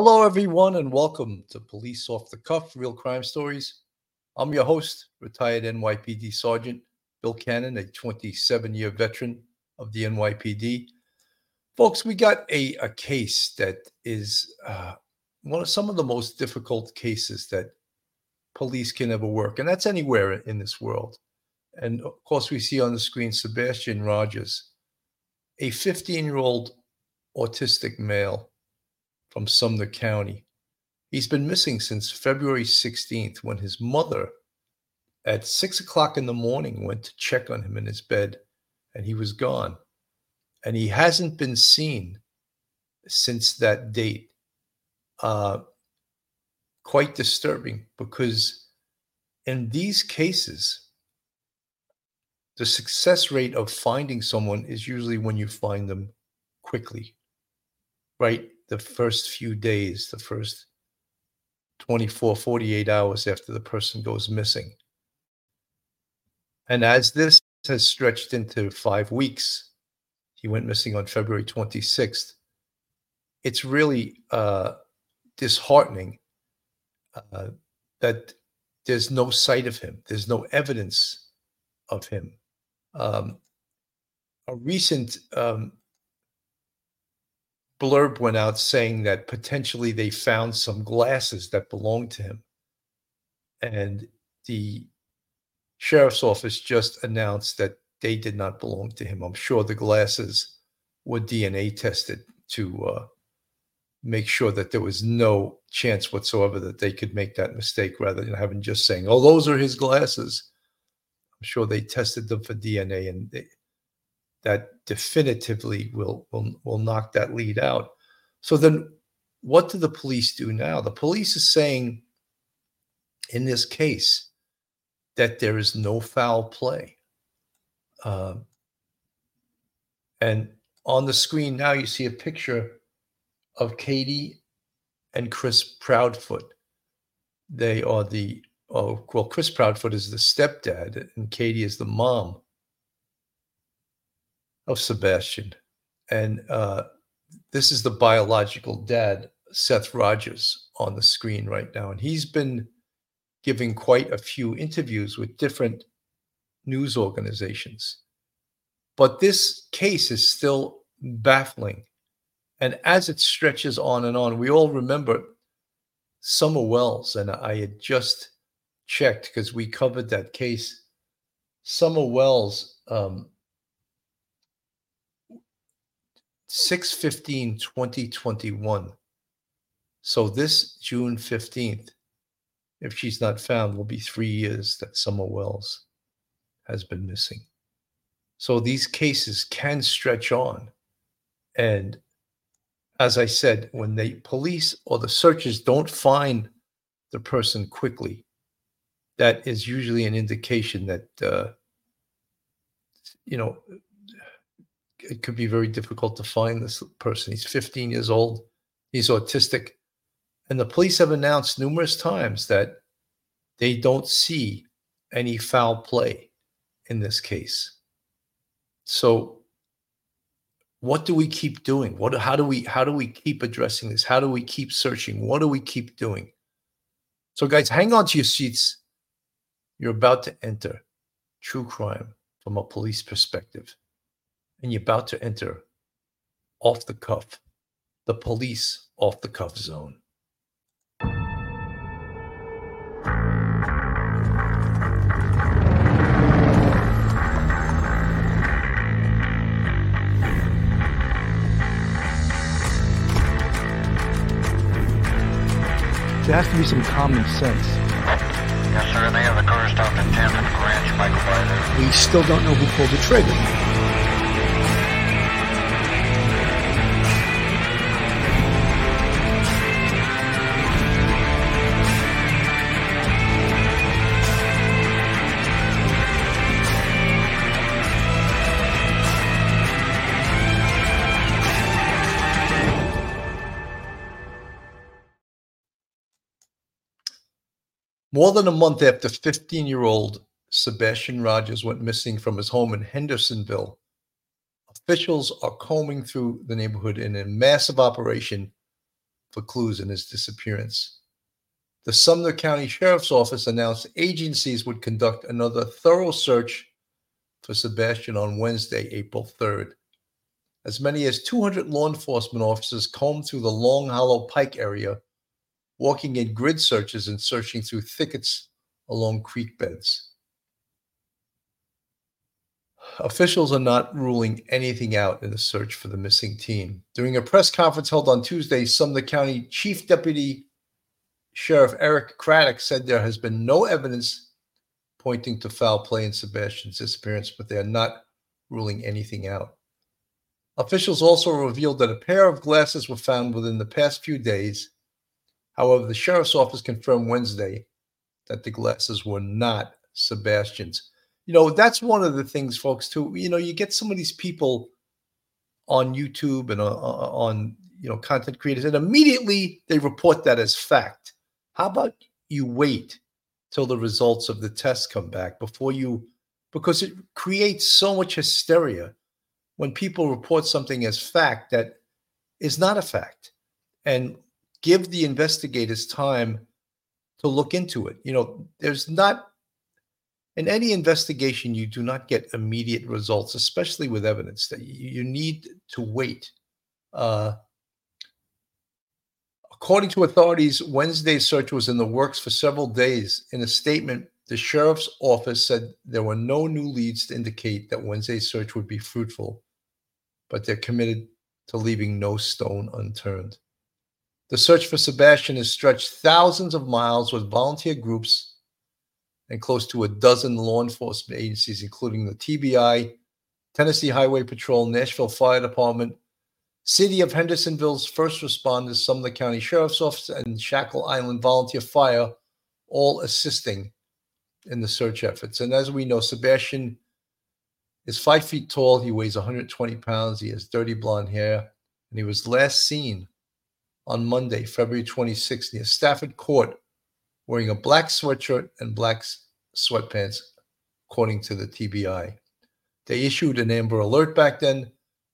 Hello, everyone, and welcome to Police Off the Cuff Real Crime Stories. I'm your host, retired NYPD Sergeant Bill Cannon, a 27-year veteran of the NYPD. Folks, we got a case that is some of the most difficult cases that police can ever work, and that's anywhere in this world. And of course, we see on the screen Sebastian Rogers, a 15-year-old autistic male from Sumner County. He's been missing since February 16th when his mother at 6 o'clock in the morning went to check on him in his bed, and he was gone. And he hasn't been seen since that date. Quite disturbing, because in these cases, the success rate of finding someone is usually when you find them quickly, right? The first few days, the first 24, 48 hours after the person goes missing. And as this has stretched into 5 weeks, he went missing on February 26th, it's really disheartening that there's no sight of him. There's no evidence of him. A recent blurb went out saying that potentially they found some glasses that belonged to him. And the sheriff's office just announced that they did not belong to him. I'm sure the glasses were DNA tested to make sure that there was no chance whatsoever that they could make that mistake, rather than having just saying, oh, those are his glasses. I'm sure they tested them for DNA, and that definitively will knock that lead out. So then what do the police do now? The police is saying in this case that there is no foul play. And on the screen now you see a picture of Katie and Chris Proudfoot. They are Chris Proudfoot is the stepdad and Katie is the mom of Sebastian. And this is the biological dad, Seth Rogers, on the screen right now. And he's been giving quite a few interviews with different news organizations. But this case is still baffling. And as it stretches on and on, we all remember Summer Wells, and I had just checked because we covered that case. Summer Wells, 6/15/2021. So this June 15th, if she's not found, will be 3 years that Summer Wells has been missing. So these cases can stretch on. And as I said, when the police or the searchers don't find the person quickly, that is usually an indication that, it could be very difficult to find this person. He's 15 years old. He's autistic. And the police have announced numerous times that they don't see any foul play in this case. So what do we keep doing? How do we keep addressing this? How do we keep searching? What do we keep doing? So guys, hang on to your seats. You're about to enter true crime from a police perspective. And you're about to enter Off the Cuff, the police off the cuff zone. There has to be some common sense. Yes, sir. They have the car stopped at 10th and Ranch Michael Ryder. We still don't know who pulled the trigger. More than a month after 15-year-old Sebastian Rogers went missing from his home in Hendersonville, officials are combing through the neighborhood in a massive operation for clues in his disappearance. The Sumner County Sheriff's Office announced agencies would conduct another thorough search for Sebastian on Wednesday, April 3rd. As many as 200 law enforcement officers combed through the Long Hollow Pike area, walking in grid searches and searching through thickets along creek beds. Officials are not ruling anything out in the search for the missing teen. During a press conference held on Tuesday, Sumner County Chief Deputy Sheriff Eric Craddock said there has been no evidence pointing to foul play in Sebastian's disappearance, but they are not ruling anything out. Officials also revealed that a pair of glasses were found within the past few days. However, the sheriff's office confirmed Wednesday that the glasses were not Sebastian's. That's one of the things, folks, too. You get some of these people on YouTube and on content creators, and immediately they report that as fact. How about you wait till the results of the test come back because it creates so much hysteria when people report something as fact that is not a fact, and give the investigators time to look into it. There's not, in any investigation, you do not get immediate results, especially with evidence. That you need to wait. According to authorities, Wednesday's search was in the works for several days. In a statement, the sheriff's office said there were no new leads to indicate that Wednesday's search would be fruitful, but they're committed to leaving no stone unturned. The search for Sebastian has stretched thousands of miles with volunteer groups and close to a dozen law enforcement agencies, including the TBI, Tennessee Highway Patrol, Nashville Fire Department, City of Hendersonville's first responders, Sumner County Sheriff's Office, and Shackle Island Volunteer Fire, all assisting in the search efforts. And as we know, Sebastian is 5 feet tall. He weighs 120 pounds. He has dirty blonde hair. And he was last seen on Monday, February 26th, near Stafford Court, wearing a black sweatshirt and black sweatpants, according to the TBI. They issued an Amber Alert back then.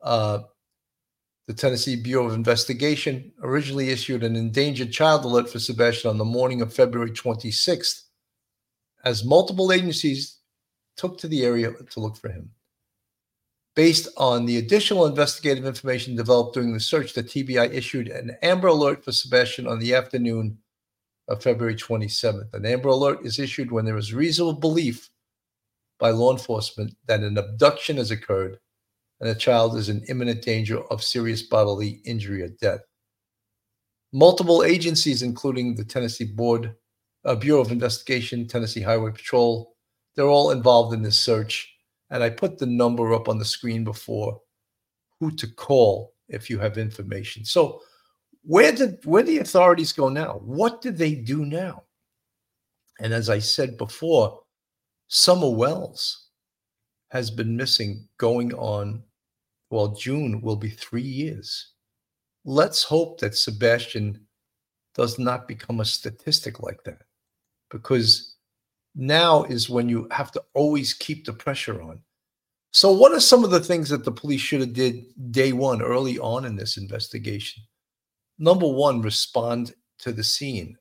The Tennessee Bureau of Investigation originally issued an endangered child alert for Sebastian on the morning of February 26th, as multiple agencies took to the area to look for him. Based on the additional investigative information developed during the search, the TBI issued an Amber Alert for Sebastian on the afternoon of February 27th. An Amber Alert is issued when there is reasonable belief by law enforcement that an abduction has occurred and a child is in imminent danger of serious bodily injury or death. Multiple agencies, including the Tennessee Bureau of Investigation, Tennessee Highway Patrol, they're all involved in this search. And I put the number up on the screen before, who to call if you have information. So where the authorities go now? What do they do now? And as I said before, Summer Wells has been missing going on, June will be 3 years. Let's hope that Sebastian does not become a statistic like that, because now is when you have to always keep the pressure on. So what are some of the things that the police should have did day one, early on in this investigation? Number one, respond to the scene.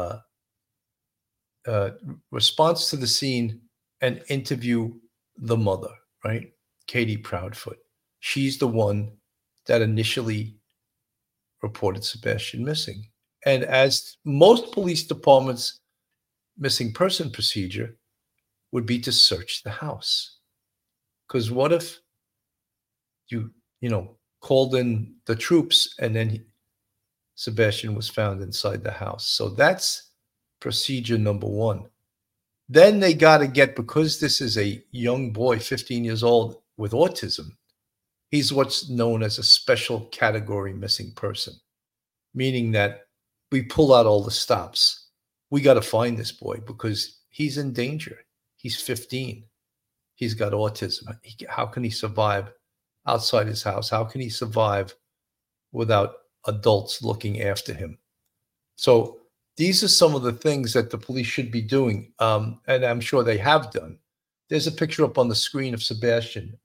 Response to the scene and interview the mother, right? Katie Proudfoot. She's the one that initially reported Sebastian missing. And as most police departments' missing person procedure would be to search the house. Because what if you called in the troops and then Sebastian was found inside the house? So that's procedure number one. Then they got to get, because this is a young boy, 15 years old, with autism, he's what's known as a special category missing person, meaning that we pull out all the stops. We got to find this boy because he's in danger. He's 15. He's got autism. How can he survive outside his house? How can he survive without adults looking after him? So these are some of the things that the police should be doing, and I'm sure they have done. There's a picture up on the screen of Sebastian.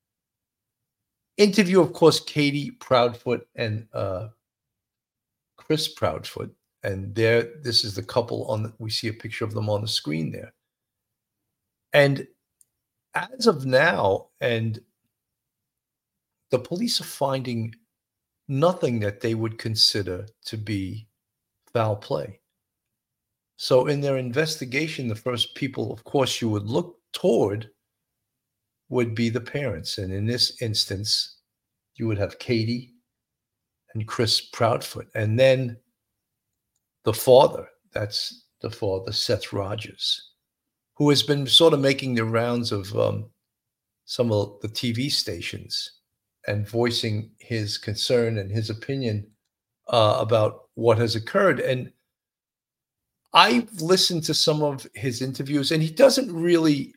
Interview, of course, Katie Proudfoot and Chris Proudfoot. And this is the couple we see a picture of them on the screen there. And as of now, and the police are finding nothing that they would consider to be foul play. So in their investigation, the first people, of course, you would look toward would be the parents. And in this instance, you would have Katie and Chris Proudfoot. And then the father, that's the father, Seth Rogers, who has been sort of making the rounds of some of the TV stations and voicing his concern and his opinion about what has occurred. And I've listened to some of his interviews, and he doesn't really,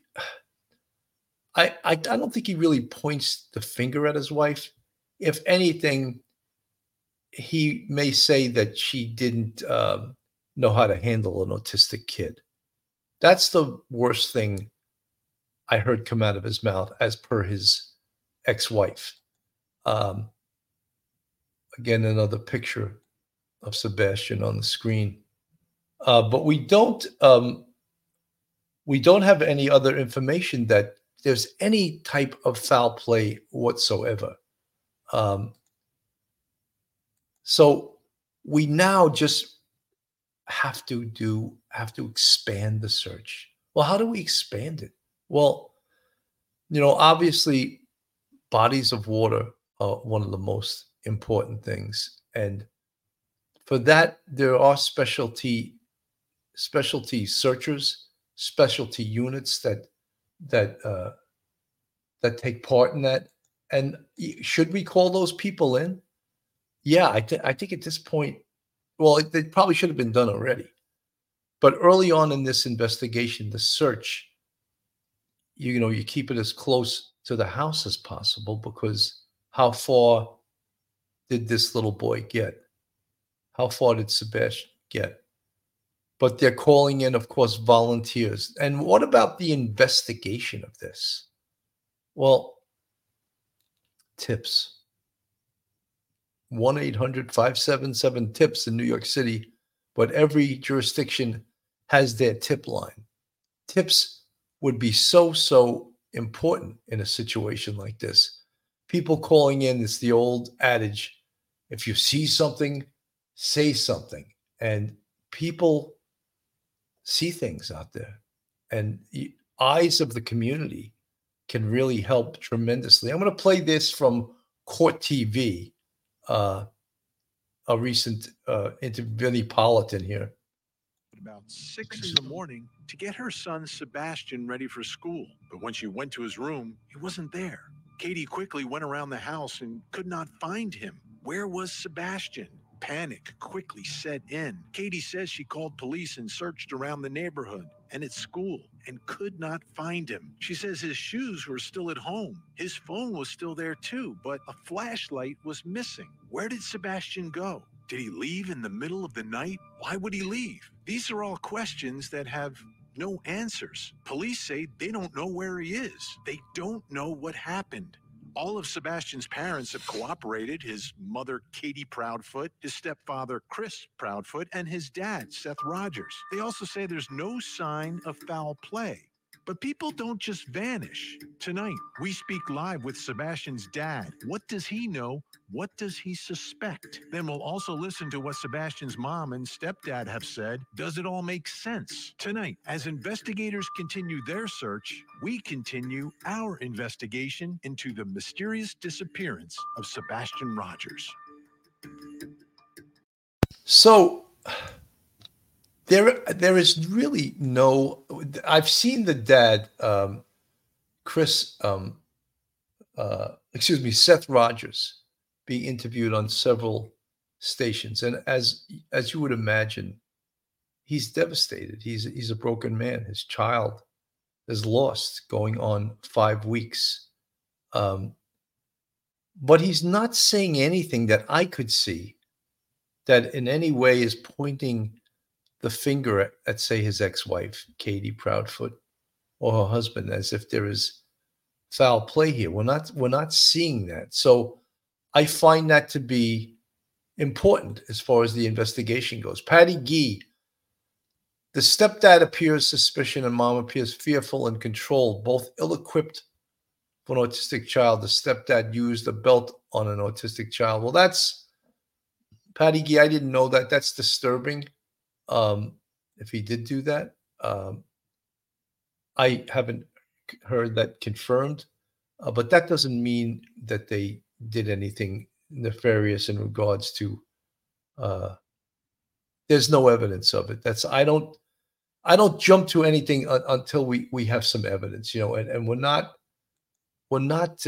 I don't think he really points the finger at his wife. If anything, he may say that she didn't know how to handle an autistic kid. That's the worst thing I heard come out of his mouth, as per his ex-wife. Again, another picture of Sebastian on the screen. But we don't have any other information that there's any type of foul play whatsoever. So we now just have to expand the search. Well, how do we expand it? Well, obviously bodies of water are one of the most important things. And for that, there are specialty searchers, specialty units that take part in that. And should we call those people in? Yeah, I think at this point, well, they probably should have been done already. But early on in this investigation, the search, you keep it as close to the house as possible, because how far did this little boy get? How far did Sebastian get? But they're calling in, of course, volunteers. And what about the investigation of this? Well, tips. 1-800-577-TIPS in New York City, but every jurisdiction has their tip line. Tips would be so important in a situation like this. People calling in, it's the old adage, if you see something, say something. And people see things out there. And the eyes of the community can really help tremendously. I'm going to play this from Court TV. A recent interview, Vinnie Politan here. About 6 in the morning to get her son Sebastian ready for school. But when she went to his room, he wasn't there. Katie quickly went around the house and could not find him. Where was Sebastian? Panic quickly set in. Katie says she called police and searched around the neighborhood and at school and could not find him. She says his shoes were still at home. His phone was still there too, but a flashlight was missing. Where did Sebastian go? Did he leave in the middle of the night? Why would he leave? These are all questions that have no answers. Police say they don't know where he is. They don't know what happened. All of Sebastian's parents have cooperated, his mother, Katie Proudfoot, his stepfather, Chris Proudfoot, and his dad, Seth Rogers. They also say there's no sign of foul play. But people don't just vanish. Tonight, we speak live with Sebastian's dad. What does he know? What does he suspect? Then we'll also listen to what Sebastian's mom and stepdad have said. Does it all make sense? Tonight, as investigators continue their search, we continue our investigation into the mysterious disappearance of Sebastian Rogers. So there is really no. I've seen the dad, Seth Rogers, being interviewed on several stations, and as you would imagine, he's devastated. He's a broken man. His child is lost, going on 5 weeks, but he's not saying anything that I could see that in any way is pointing the finger at, say, his ex-wife, Katie Proudfoot, or her husband, as if there is foul play here. We're not seeing that. So I find that to be important as far as the investigation goes. Patty Gee, the stepdad appears suspicious and mom appears fearful and controlled, both ill-equipped for an autistic child. The stepdad used a belt on an autistic child. Well, that's Patty Gee. I didn't know that. That's disturbing. If he did do that, I haven't heard that confirmed, but that doesn't mean that they did anything nefarious in regards to. There's no evidence of it. I don't jump to anything until we have some evidence, and we're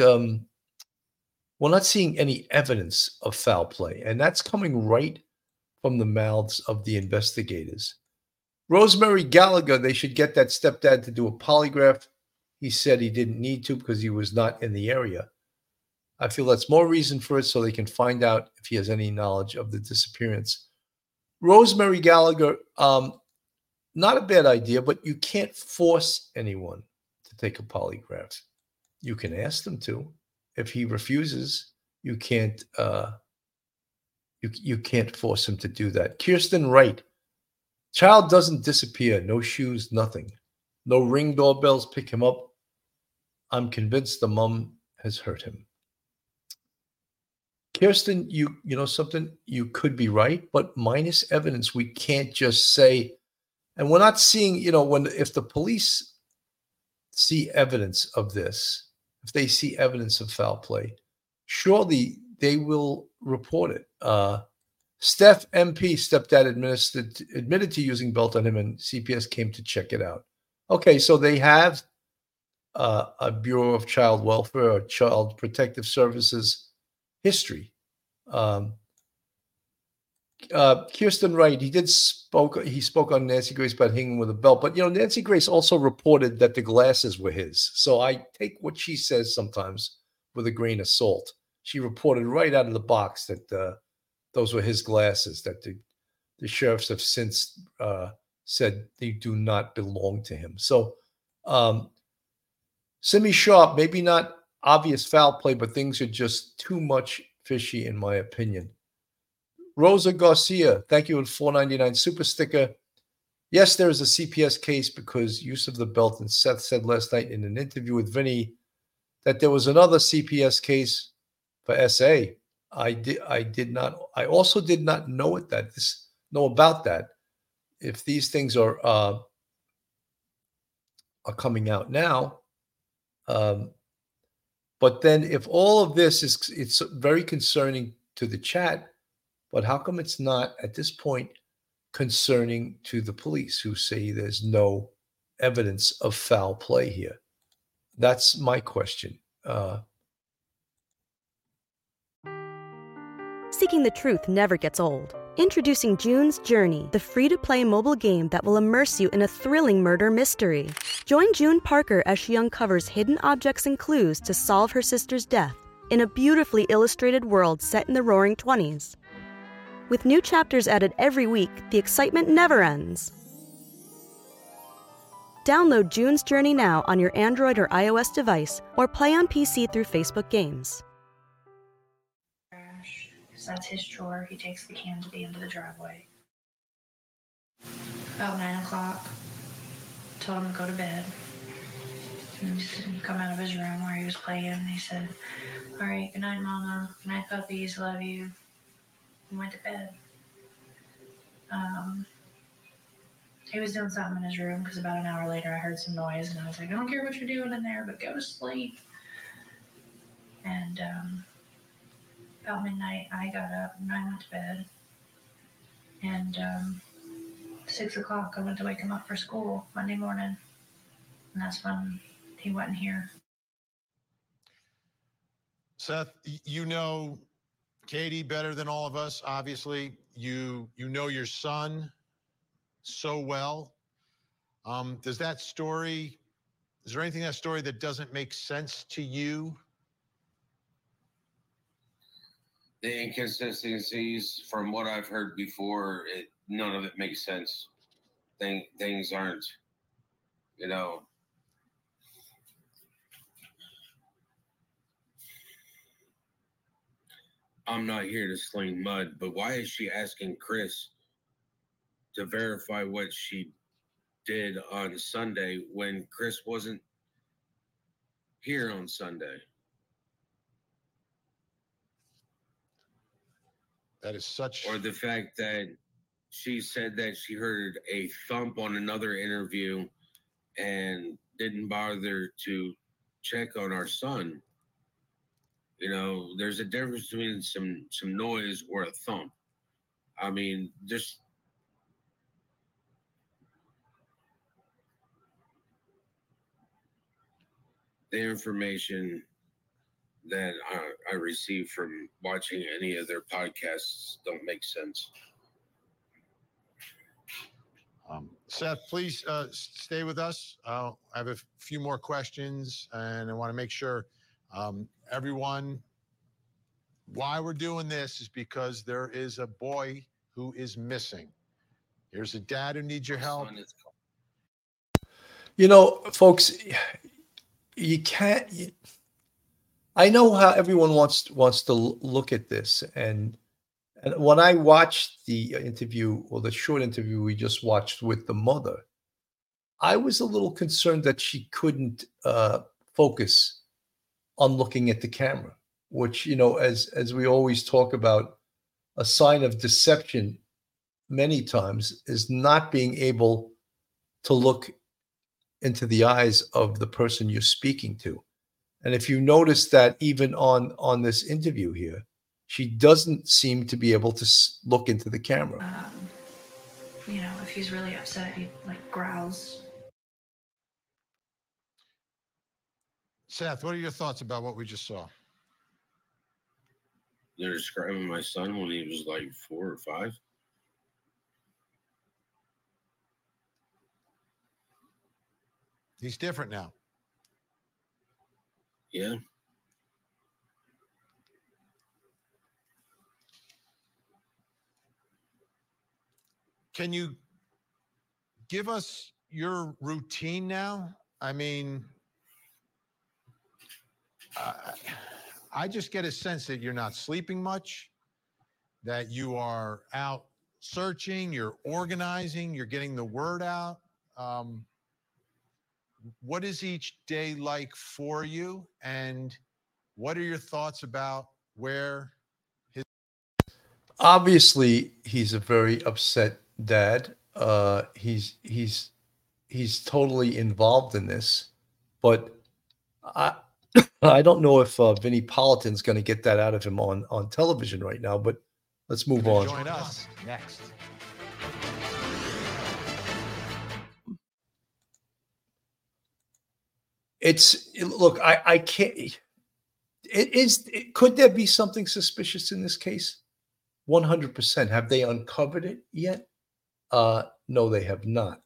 not seeing any evidence of foul play, and that's coming right from the mouths of the investigators. Rosemary Gallagher, they should get that stepdad to do a polygraph. He said he didn't need to because he was not in the area. I feel that's more reason for it, so they can find out if he has any knowledge of the disappearance. Rosemary Gallagher, not a bad idea, but you can't force anyone to take a polygraph. You can ask them to. If he refuses, you can't you can't force him to do that. Kirsten Wright, child doesn't disappear. No shoes, nothing. No ring doorbells pick him up. I'm convinced the mom has hurt him. Kirsten, you know something? You could be right, but minus evidence, we can't just say. And we're not seeing, if the police see evidence of this, if they see evidence of foul play, surely they will report it. Steph MP, stepdad, admitted to using belt on him, and CPS came to check it out. Okay, so they have a Bureau of Child Welfare or Child Protective Services history. Kirsten Wright, he spoke on Nancy Grace about hanging with a belt, but Nancy Grace also reported that the glasses were his. So I take what she says sometimes with a grain of salt. She reported right out of the box that those were his glasses, that the sheriffs have since said they do not belong to him. So Simi Sharp, maybe not obvious foul play, but things are just too much fishy in my opinion. Rosa Garcia, thank you, at $4.99 super sticker. Yes, there is a CPS case because use of the belt, and Seth said last night in an interview with Vinny that there was another CPS case for SA. I also did not know about that. If these things are coming out now, but then if all of this it's very concerning to the chat, but how come it's not at this point concerning to the police who say there's no evidence of foul play here? That's my question. Seeking the truth never gets old. Introducing June's Journey, the free-to-play mobile game that will immerse you in a thrilling murder mystery. Join June Parker as she uncovers hidden objects and clues to solve her sister's death in a beautifully illustrated world set in the Roaring '20s. With new chapters added every week, the excitement never ends. Download June's Journey now on your Android or iOS device, or play on PC through Facebook Games. That's his chore. He takes the can to the end of the driveway. About 9 o'clock, told him to go to bed. And he didn't come out of his room where he was playing. And he said, "All right, good night, Mama. Good night, puppies. Love you." And went to bed. He was doing something in his room because about an hour later I heard some noise and I was like, "I don't care what you're doing in there, but go to sleep." And about midnight, I got up and I went to bed. And 6 o'clock, I went to wake him up for school Monday morning. And that's when he wasn't here. Seth, you know Katie better than all of us, obviously. You know your son so well. Is there anything in that story that doesn't make sense to you? The inconsistencies, from what I've heard before, none of it makes sense. Things aren't, I'm not here to sling mud, but why is she asking Chris to verify what she did on Sunday when Chris wasn't here on Sunday? That is such. Or the fact that she said that she heard a thump on another interview and didn't bother to check on our son. You know, there's a difference between some noise or a thump. I mean, just the information that I received from watching any of their podcasts don't make sense. Seth, please stay with us. I have a few more questions, and I want to make sure everyone, why we're doing this is because there is a boy who is missing. Here's a dad who needs your help. You know, folks, you can't. I know how everyone wants to look at this, and when I watched the interview, or the short interview we just watched with the mother, I was a little concerned that she couldn't focus on looking at the camera, which, you know, as we always talk about, a sign of deception many times is not being able to look into the eyes of the person you're speaking to. And if you notice that even on this interview here, she doesn't seem to be able to look into the camera. You know, if he's really upset, he like growls. Seth, what are your thoughts about what we just saw? They're describing my son when he was like 4 or 5. He's different now. Yeah. Can you give us your routine now? I mean, I just get a sense that you're not sleeping much, that you are out searching, you're organizing, you're getting the word out. What is each day like for you? And what are your thoughts about where his... Obviously, he's a very upset dad. He's totally involved in this, but I don't know if Vinnie Politan's going to get that out of him on television right now. But let's move on. Join us next. Look, I can't. Could there be something suspicious in this case? 100%. Have they uncovered it yet? No, they have not.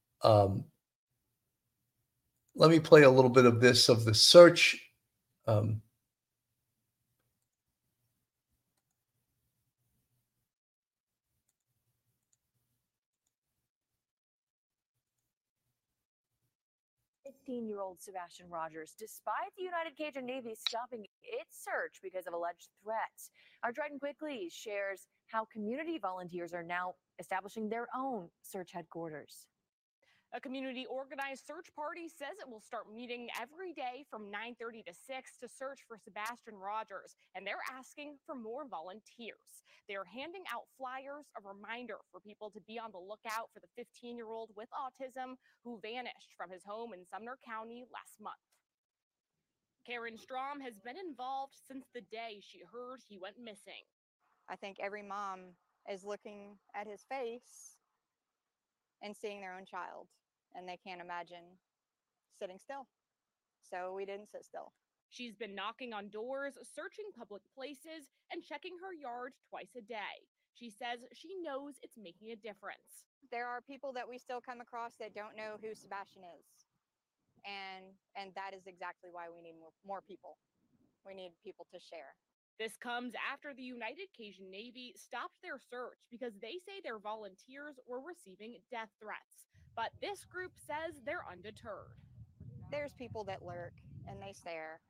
Let me play a little bit of this, of the search. 15-year-old Sebastian Rogers, despite the United Cajun Navy stopping its search because of alleged threats. Our Dryden Quickly shares how community volunteers are now establishing their own search headquarters. A community-organized search party says it will start meeting every day from 9:30 to 6 to search for Sebastian Rogers, and they're asking for more volunteers. They're handing out flyers, a reminder for people to be on the lookout for the 15-year-old with autism who vanished from his home in Sumner County last month. Karen Strom has been involved since the day she heard he went missing. I think every mom is looking at his face and seeing their own child, and they can't imagine sitting still. So we didn't sit still. She's been knocking on doors, searching public places, and checking her yard twice a day. She says she knows it's making a difference. There are people that we still come across that don't know who Sebastian is. And that is exactly why we need more people. We need people to share. This comes after the United Cajun Navy stopped their search because they say their volunteers were receiving death threats. But this group says they're undeterred. There's people that lurk and they stare,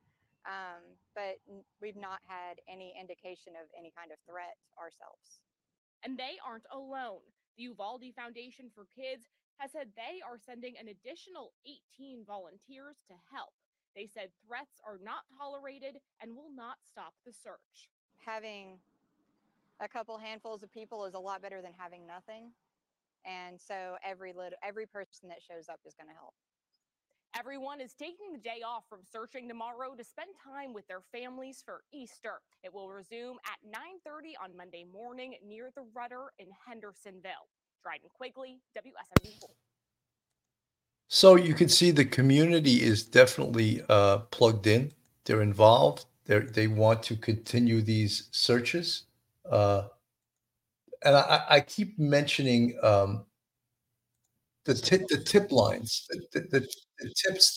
But we've not had any indication of any kind of threat ourselves. And they aren't alone. The Uvalde Foundation for Kids has said they are sending an additional 18 volunteers to help. They said threats are not tolerated and will not stop the search. Having a couple handfuls of people is a lot better than having nothing. And so every person that shows up is going to help. Everyone is taking the day off from searching tomorrow to spend time with their families for Easter. It will resume at 9:30 on Monday morning near the Rudder in Hendersonville. Dryden Quigley, WSMV4. So you can see the community is definitely plugged in. They're involved. They want to continue these searches. And I keep mentioning the tip lines, the tips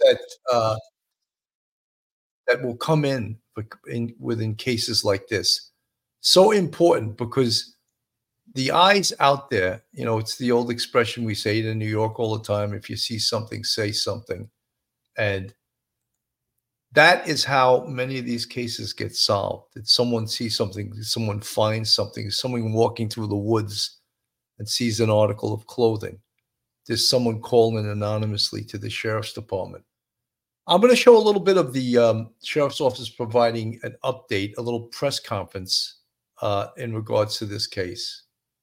that will come in within cases like this. So important because the eyes out there, it's the old expression we say it in New York all the time. If you see something, say something. And that is how many of these cases get solved. That someone sees something, someone finds something, someone walking through the woods and sees an article of clothing. There's someone calling anonymously to the sheriff's department. I'm going to show a little bit of the sheriff's office providing an update, a little press conference in regards to this case.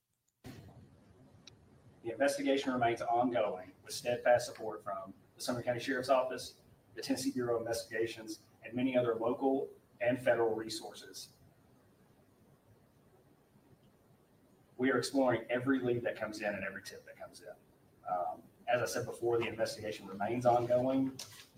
The investigation remains ongoing with steadfast support from the Sumner County Sheriff's Office, the Tennessee Bureau of Investigations, and many other local and federal resources. We are exploring every lead that comes in and every tip that comes in. As I said before, the investigation remains ongoing.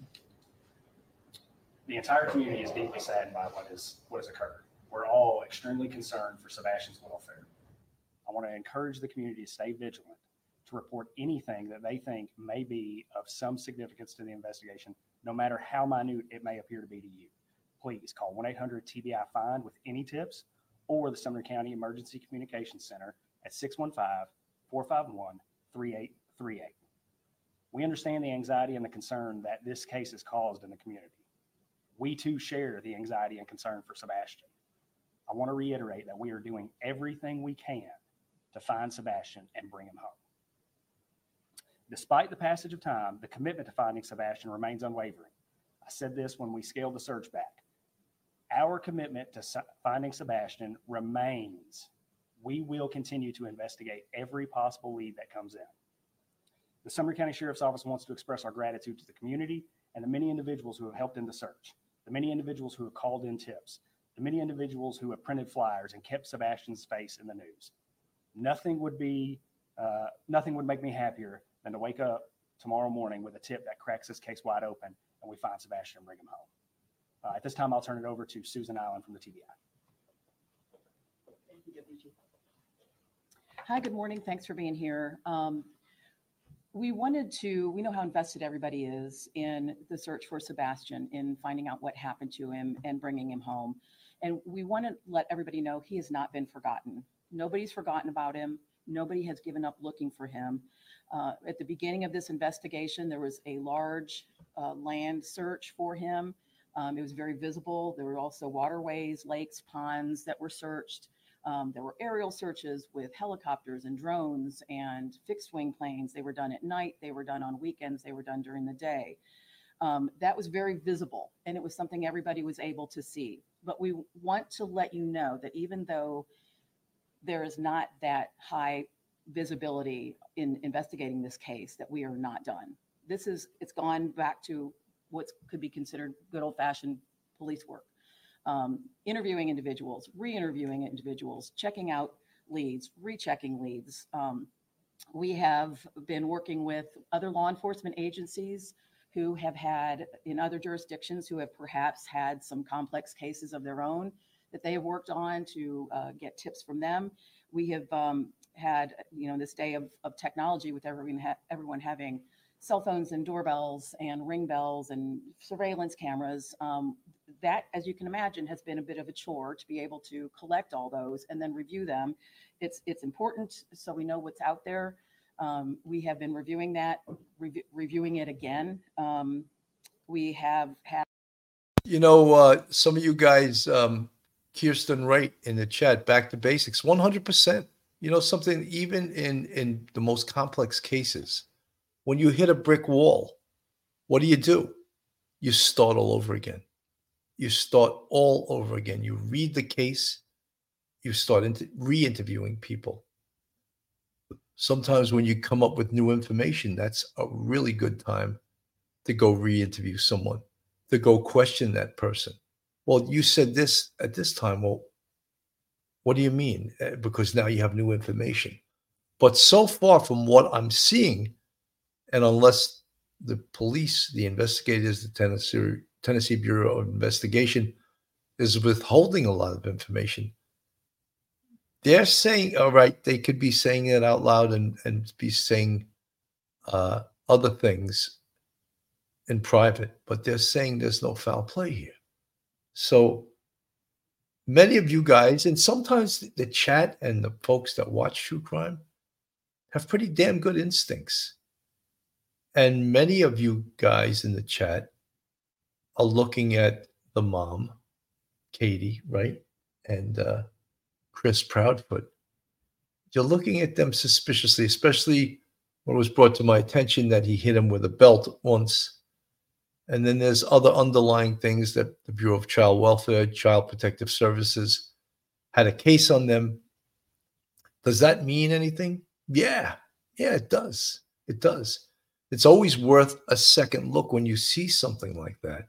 The entire community is deeply saddened by what has occurred. We're all extremely concerned for Sebastian's welfare. I want to encourage the community to stay vigilant, to report anything that they think may be of some significance to the investigation, no matter how minute it may appear to be to you. Please call 1-800-TBI-FIND with any tips or the Sumner County Emergency Communications Center at 615-451-3838. We understand the anxiety and the concern that this case has caused in the community. We too share the anxiety and concern for Sebastian. I want to reiterate that we are doing everything we can to find Sebastian and bring him home. Despite the passage of time, the commitment to finding Sebastian remains unwavering. I said this when we scaled the search back. Our commitment to finding Sebastian remains. We will continue to investigate every possible lead that comes in. The Sumner County Sheriff's Office wants to express our gratitude to the community and the many individuals who have helped in the search, the many individuals who have called in tips, the many individuals who have printed flyers and kept Sebastian's face in the news. Nothing would make me happier than to wake up tomorrow morning with a tip that cracks this case wide open and we find Sebastian and bring him home. At this time, I'll turn it over to Susan Allen from the TBI. Hi, good morning. Thanks for being here. We know how invested everybody is in the search for Sebastian, in finding out what happened to him and bringing him home. And we want to let everybody know he has not been forgotten. Nobody's forgotten about him. Nobody has given up looking for him. At the beginning of this investigation, there was a large land search for him. It was very visible. There were also waterways, lakes, ponds that were searched. There were aerial searches with helicopters and drones and fixed wing planes. They were done at night. They were done on weekends. They were done during the day. That was very visible, and it was something everybody was able to see. But we want to let you know that even though there is not that high visibility in investigating this case, that we are not done. It's gone back to what could be considered good old-fashioned police work. Interviewing individuals, re-interviewing individuals, checking out leads, rechecking leads. We have been working with other law enforcement agencies who have had, in other jurisdictions, who have perhaps had some complex cases of their own that they have worked on to get tips from them. We have had, this day of technology with everyone having cell phones and doorbells and ring bells and surveillance cameras. That, as you can imagine, has been a bit of a chore to be able to collect all those and then review them. It's important so we know what's out there. We have been reviewing that, reviewing it again. We have had Some of you guys, Kirsten Wright in the chat, back to basics, 100%. Something, even in the most complex cases, when you hit a brick wall, what do? You start all over again. You start all over again. You read the case. You start re-interviewing people. Sometimes when you come up with new information, that's a really good time to go re-interview someone, to go question that person. Well, you said this at this time. Well, what do you mean? Because now you have new information. But so far from what I'm seeing, and unless the police, the investigators, the Tennessee Bureau of Investigation is withholding a lot of information, they're saying, all right, they could be saying it out loud and be saying other things in private, but they're saying there's no foul play here. So many of you guys, and sometimes the chat and the folks that watch true crime have pretty damn good instincts. And many of you guys in the chat are looking at the mom, Katie, right? And Chris Proudfoot. You're looking at them suspiciously, especially when it was brought to my attention that he hit him with a belt once. And then there's other underlying things that the Bureau of Child Welfare, Child Protective Services had a case on them. Does that mean anything? Yeah, it does. It does. It's always worth a second look when you see something like that,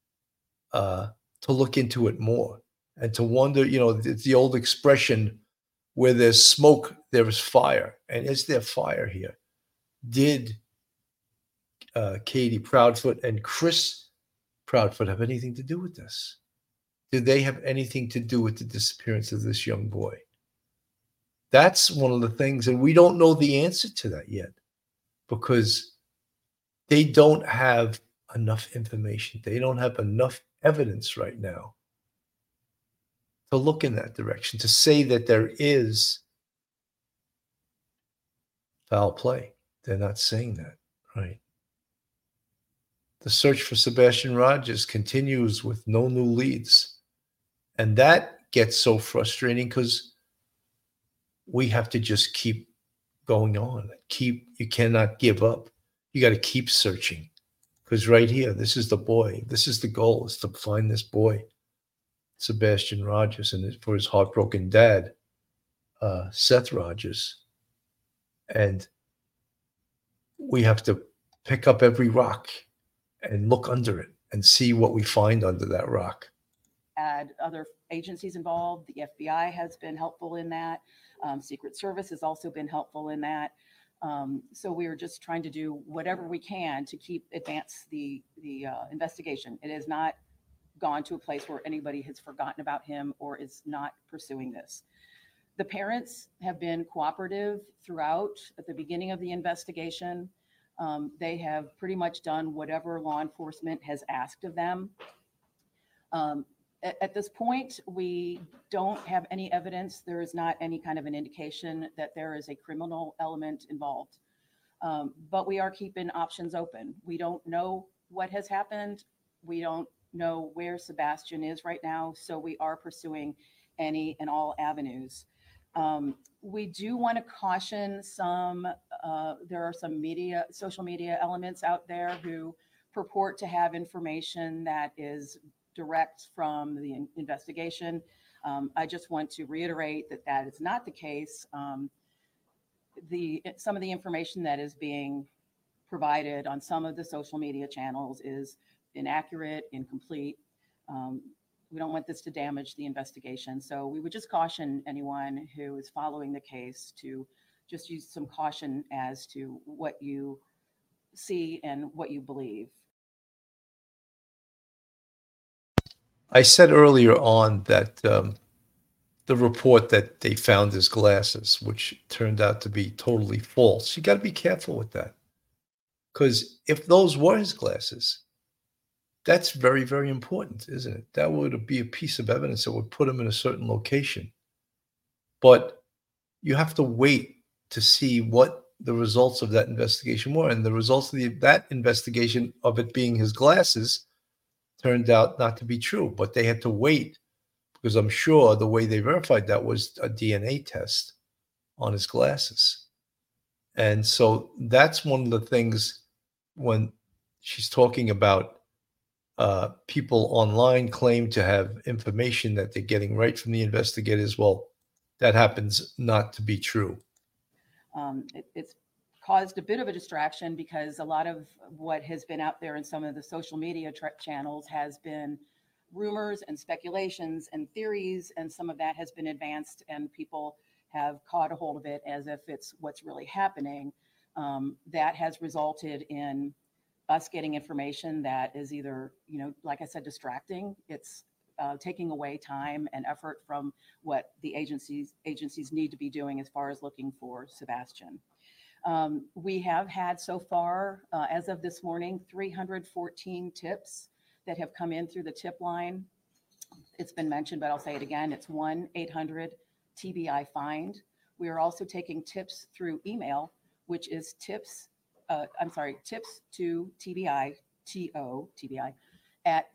to look into it more and to wonder, it's the old expression, where there's smoke, there is fire. And is there fire here? Did Katie Proudfoot and Chris Proudfoot have anything to do with this? Did they have anything to do with the disappearance of this young boy? That's one of the things, and we don't know the answer to that yet because they don't have enough information. They don't have enough evidence right now to look in that direction, to say that there is foul play. They're not saying that, right? The search for Sebastian Rogers continues with no new leads. And that gets so frustrating because we have to just keep going on. You cannot give up. You got to keep searching. Because right here, this is the boy. This is the goal, is to find this boy, Sebastian Rogers, and for his heartbroken dad, Seth Rogers. And we have to pick up every rock and look under it and see what we find under that rock. Add other agencies involved. The FBI has been helpful in that. Secret Service has also been helpful in that. So we are just trying to do whatever we can to advance the investigation. It has not gone to a place where anybody has forgotten about him or is not pursuing this. The parents have been cooperative throughout. At the beginning of the investigation, they have pretty much done whatever law enforcement has asked of them. At this point, we don't have any evidence. There is not any kind of an indication that there is a criminal element involved. But we are keeping options open. We don't know what has happened. We don't know where Sebastian is right now. So we are pursuing any and all avenues. We do want to caution there are some social media elements out there who purport to have information that is direct from the investigation. I just want to reiterate that is not the case. Some of the information that is being provided on some of the social media channels is inaccurate, incomplete. We don't want this to damage the investigation. So we would just caution anyone who is following the case to just use some caution as to what you see and what you believe. I said earlier on that the report that they found his glasses, which turned out to be totally false. You got to be careful with that. Because if those were his glasses, that's very, very important, isn't it? That would be a piece of evidence that would put him in a certain location. But you have to wait to see what the results of that investigation were. And the results of that investigation of it being his glasses turned out not to be true, but they had to wait because I'm sure the way they verified that was a DNA test on his glasses. And so that's one of the things when she's talking about people online claim to have information that they're getting right from the investigators. Well, that happens not to be true. It's caused a bit of a distraction because a lot of what has been out there in some of the social media channels has been rumors and speculations and theories, and some of that has been advanced and people have caught a hold of it as if it's what's really happening. That has resulted in us getting information that is either, like I said, distracting. It's taking away time and effort from what the agencies need to be doing as far as looking for Sebastian. We have had so far, as of this morning, 314 tips that have come in through the tip line. It's been mentioned, but I'll say it again. It's 1-800-TBI-FIND. We are also taking tips through email, which is tips to TBI, TBI, at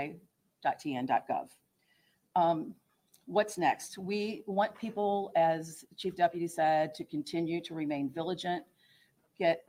tbi.tn.gov. What's next? We want people, as Chief Deputy said, to continue to remain vigilant, get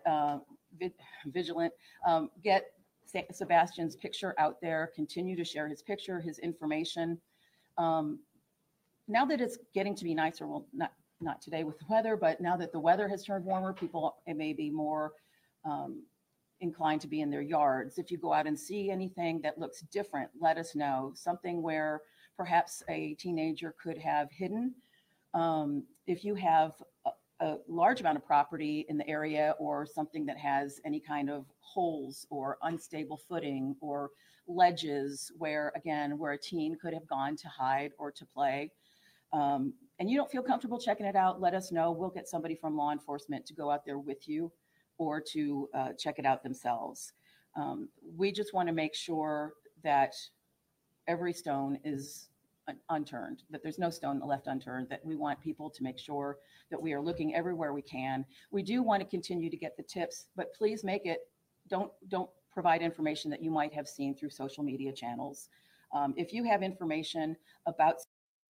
Sebastian's picture out there, continue to share his picture, his information. Now that it's getting to be nicer, well, not today with the weather, but now that the weather has turned warmer, people may be more inclined to be in their yards. If you go out and see anything that looks different, let us know. Something where perhaps a teenager could have hidden. If you have a large amount of property in the area or something that has any kind of holes or unstable footing or ledges where a teen could have gone to hide or to play, and you don't feel comfortable checking it out, let us know. We'll get somebody from law enforcement to go out there with you or to check it out themselves. We just want to make sure that every stone is unturned, that there's no stone left unturned, that we want people to make sure that we are looking everywhere we can. We do want to continue to get the tips, but please don't provide information that you might have seen through social media channels. If you have information about,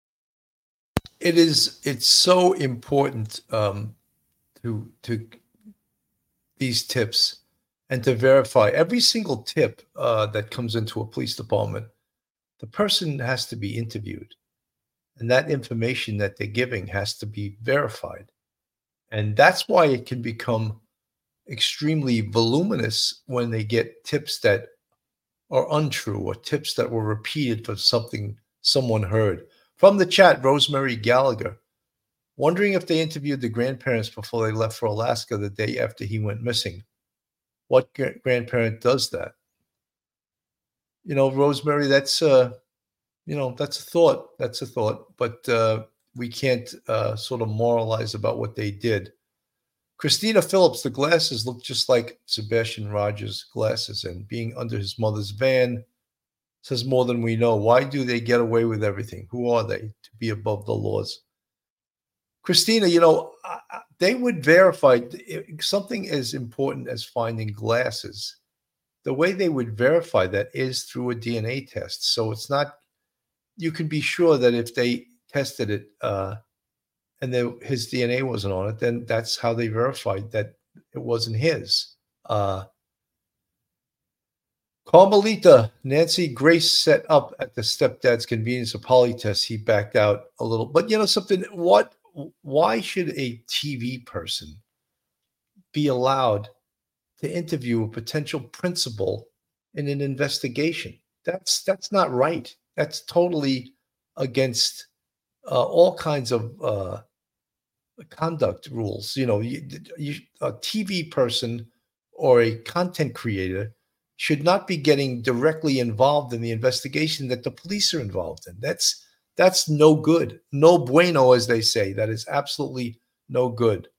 it's so important to these tips and to verify every single tip that comes into a police department. The person has to be interviewed, and that information that they're giving has to be verified. And that's why it can become extremely voluminous when they get tips that are untrue or tips that were repeated for something someone heard. From the chat, Rosemary Gallagher, wondering if they interviewed the grandparents before they left for Alaska the day after he went missing. What grandparent does that? Rosemary, that's that's a thought. That's a thought. But we can't sort of moralize about what they did. Christina Phillips, the glasses look just like Sebastian Rogers' glasses, and being under his mother's van says more than we know. Why do they get away with everything? Who are they to be above the laws? Christina, they would verify something as important as finding glasses. The way they would verify that is through a DNA test. So it's not, you can be sure that if they tested it and his DNA wasn't on it, then that's how they verified that it wasn't his. Carmelita, Nancy Grace set up at the stepdad's convenience a poly test. He backed out a little. But something, why should a TV person be allowed to interview a potential principal in an investigation? That's not right. That's totally against all kinds of conduct rules. A TV person or a content creator should not be getting directly involved in the investigation that the police are involved in. That's no good. No bueno, as they say. That is absolutely no good.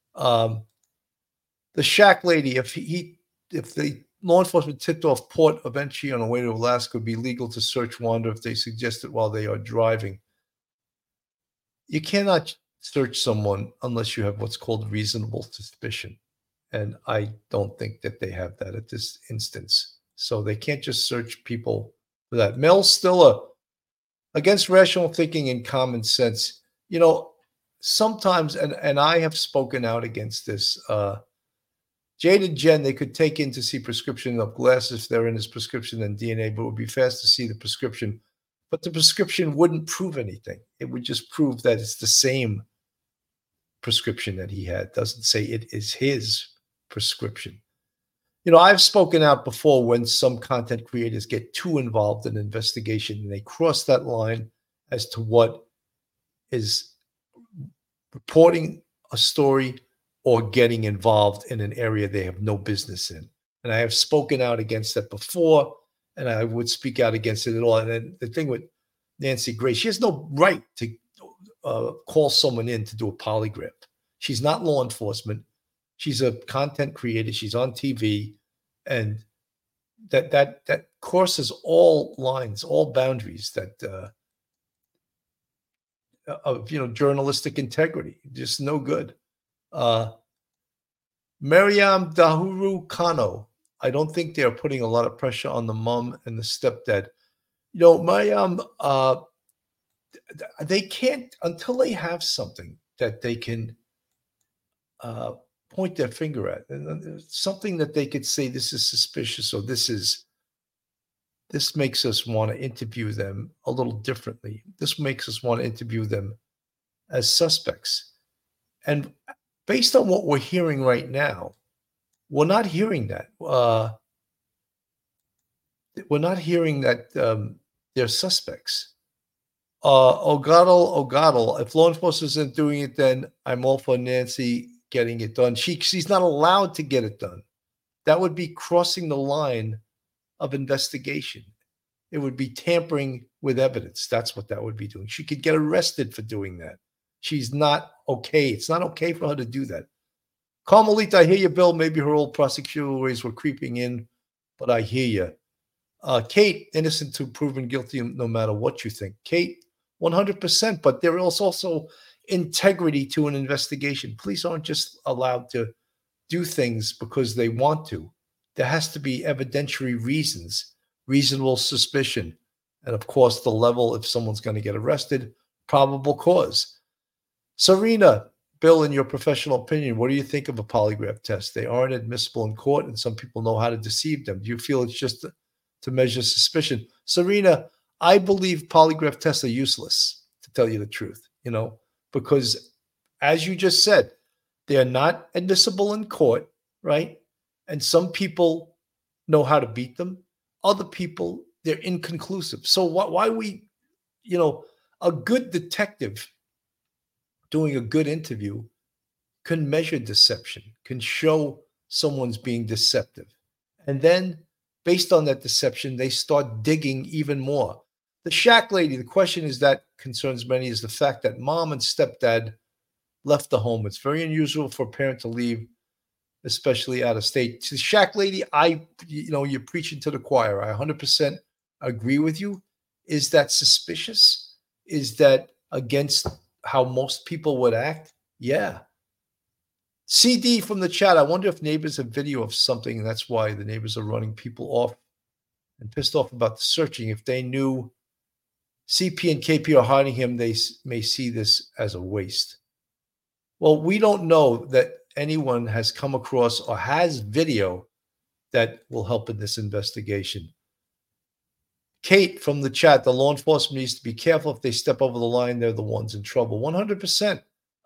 The shack lady, if the law enforcement tipped off Port of entry on the way to Alaska, it would be legal to search wander if they suggest it while they are driving. You cannot search someone unless you have what's called reasonable suspicion. And I don't think that they have that at this instance. So they can't just search people for that. Mel's still against rational thinking and common sense. You know, sometimes, and I have spoken out against this. Jade and Jen, they could take in to see prescription of glasses if they're in his prescription and DNA, but it would be fast to see the prescription. But the prescription wouldn't prove anything. It would just prove that it's the same prescription that he had. It doesn't say it is his prescription. You know, I've spoken out before when some content creators get too involved in investigation and they cross that line as to what is reporting a story or getting involved in an area they have no business in. And I have spoken out against that before, and I would speak out against it at all. And then the thing with Nancy Grace, she has no right to call someone in to do a polygraph. She's not law enforcement. She's a content creator. She's on TV, and that crosses all lines, all boundaries that of journalistic integrity. Just no good. Mariam Dahuru Kano. I don't think they're putting a lot of pressure on the mom and the stepdad. You know, Mariam, they can't until they have something that they can point their finger at, and something that they could say this is suspicious or this makes us want to interview them a little differently. This makes us want to interview them as suspects. And based on what we're hearing right now, we're not hearing that. We're not hearing that they're suspects. Ogadal, if law enforcement isn't doing it, then I'm all for Nancy getting it done. She's not allowed to get it done. That would be crossing the line of investigation. It would be tampering with evidence. That's what that would be doing. She could get arrested for doing that. She's not okay. It's not okay for her to do that. Carmelita, I hear you, Bill. Maybe her old prosecutorial ways were creeping in, but I hear you. Kate, innocent to proven guilty no matter what you think. Kate, 100%, but there is also integrity to an investigation. Police aren't just allowed to do things because they want to. There has to be evidentiary reasons, reasonable suspicion, and of course the level if someone's going to get arrested, probable cause. Serena, Bill, in your professional opinion, what do you think of a polygraph test? They aren't admissible in court, and some people know how to deceive them. Do you feel it's just to measure suspicion? Serena, I believe polygraph tests are useless, to tell you the truth, because as you just said, they're not admissible in court, right? And some people know how to beat them. Other people, they're inconclusive. So why a good detective doing a good interview can measure deception, can show someone's being deceptive. And then based on that deception, they start digging even more. The shack lady, the question is that concerns many is the fact that mom and stepdad left the home. It's very unusual for a parent to leave, especially out of state. To the shack lady, you're preaching to the choir. I 100% agree with you. Is that suspicious? Is that against how most people would act? Yeah. CD from the chat. I wonder if neighbors have video of something, and that's why the neighbors are running people off and pissed off about the searching. If they knew CP and KP are hiding him, they may see this as a waste. Well, we don't know that anyone has come across or has video that will help in this investigation. Kate from the chat, the law enforcement needs to be careful. If they step over the line, they're the ones in trouble. 100%.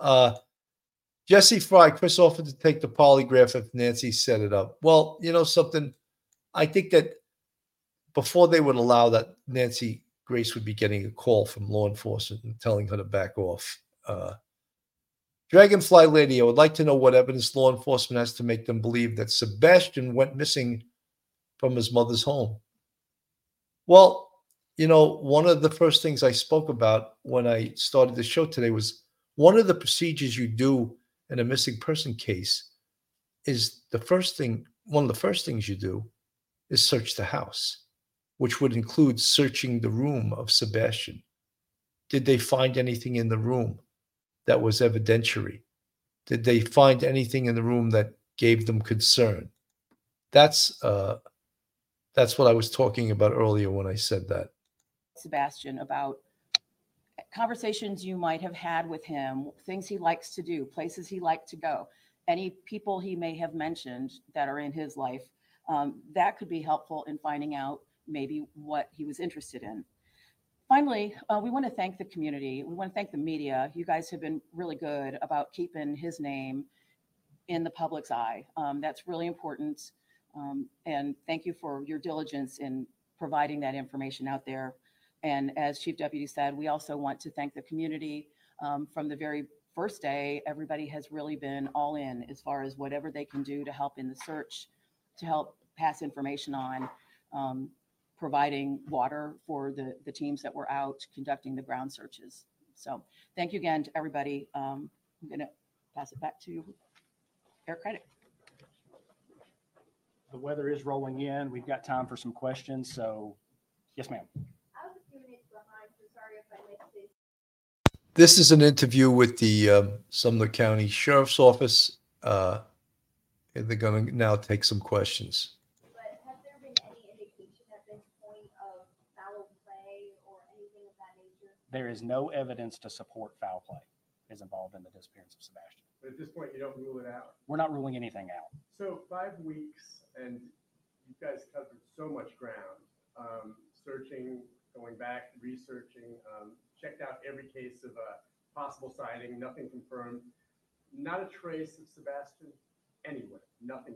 Jesse Fry, Chris offered to take the polygraph if Nancy set it up. Well, you know something? I think that before they would allow that, Nancy Grace would be getting a call from law enforcement and telling her to back off. Dragonfly Lady, I would like to know what evidence law enforcement has to make them believe that Sebastian went missing from his mother's home. Well, one of the first things I spoke about when I started the show today was one of the procedures you do in a missing person case is one of the first things you do is search the house, which would include searching the room of Sebastian. Did they find anything in the room that was evidentiary? Did they find anything in the room that gave them concern? That's That's what I was talking about earlier when I said that. Sebastian, about conversations you might have had with him, things he likes to do, places he liked to go, any people he may have mentioned that are in his life. That could be helpful in finding out maybe what he was interested in. Finally, we want to thank the community. We want to thank the media. You guys have been really good about keeping his name in the public's eye. That's really important. And thank you for your diligence in providing that information out there. And as Chief Deputy said, we also want to thank the community. From the very first day, everybody has really been all in as far as whatever they can do to help in the search, to help pass information on, providing water for the teams that were out conducting the ground searches. So thank you again to everybody. I'm going to pass it back to you, Eric Credit. The weather is rolling in. We've got time for some questions. So, yes, ma'am. This is an interview with the Sumner County Sheriff's Office. And they're going to now take some questions. But has there been any indication at this point of foul play or anything of that nature? There is no evidence to support foul play is involved in the disappearance of Sebastian. But at this point, you don't rule it out. We're not ruling anything out. So 5 weeks, and you guys covered so much ground, searching, going back, researching, checked out every case of a possible sighting, nothing confirmed, not a trace of Sebastian anywhere, nothing.